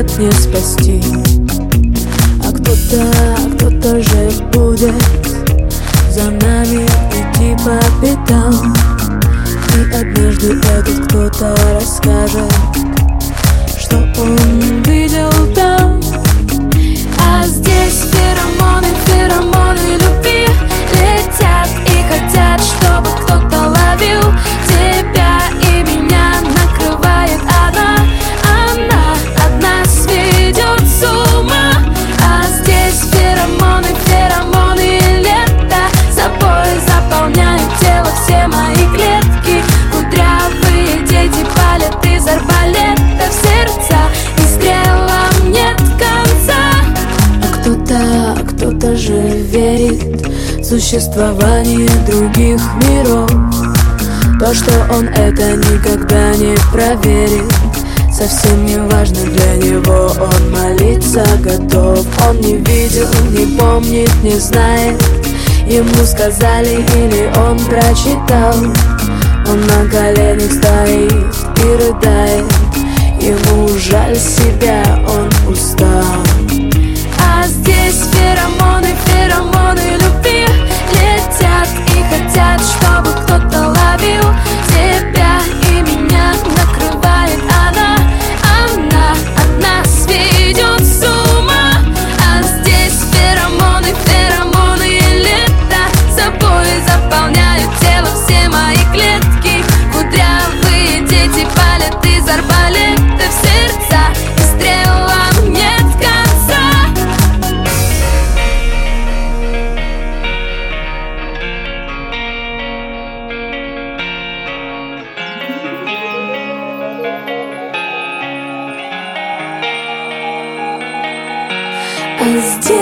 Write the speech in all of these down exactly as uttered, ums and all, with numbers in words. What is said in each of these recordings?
нет, не спасти. А кто-то, кто-то же будет за нами идти по пятам. И однажды этот кто-то расскажет, что он видел там. А здесь феромоны, феромоны любви летят и хотят, чтобы кто-то ловил тебя и меня. Накрывает она, она одна сведет с ума. А здесь феромоны, феромоны лета собой заполняют тело, все мои клетки. Кудрявые дети палят из арбалета в сердца, и стрелам нет конца. А кто-то, а кто-то же верит в существование других миров. То, что он это никогда не проверит, совсем не важно для него. Он молиться готов. Он не видел, не помнит, не знает. Ему сказали или он прочитал. Он на коленях стоит и рыдает. Ему жаль себя, он устал. А здесь феромоны, феромоны любви летят и хотят, чтобы кто-то ловил тебя и меня. Накрывает она, она одна сведет с ума. А здесь феромоны, феромоны лета собой заполняют тело, все мои клетки. Кудрявые дети палят из арбалета в сердца, и стрелам нет конца. А здесь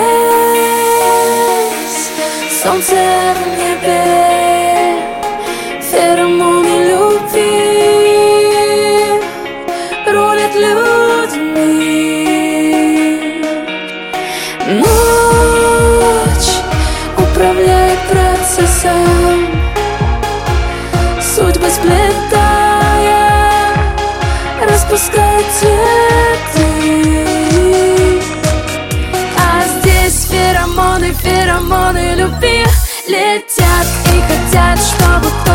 солнце в небе, феромоны любви рулят людьми. Ночь управляет процессом, судьбы сплетая, распускает цветы. Феромоны, феромоны любви летят и хотят, чтобы кто-то